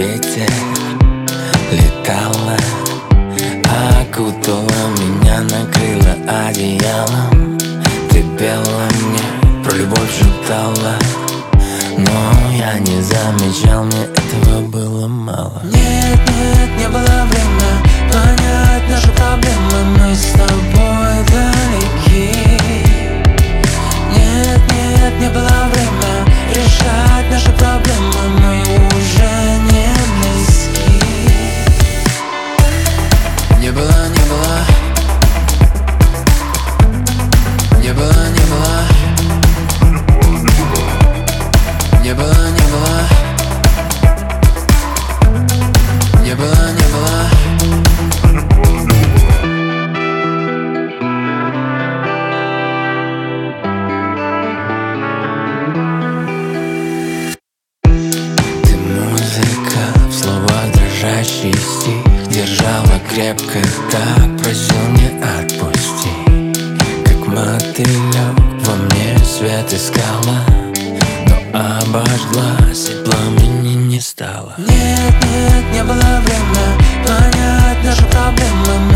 ветер летала, окутала меня, накрыла одеялом. Ты пела мне, про любовь шептала, но я не замечал, мне этого было мало. Нет, нет, не было время понять наши проблемы, мы с тобой далеки. Нет, нет, не было время решать наши проблемы, мы уже не близки. Не было, не было, не было, не было, не было, не было, не было, не было. Ты музыка, в словах дрожащий стих, держала крепко так, просил не отпусти. Как мотылек во мне свет искала, но обожглась и пламени не стало. Нет, нет, не было время понять наши проблемы,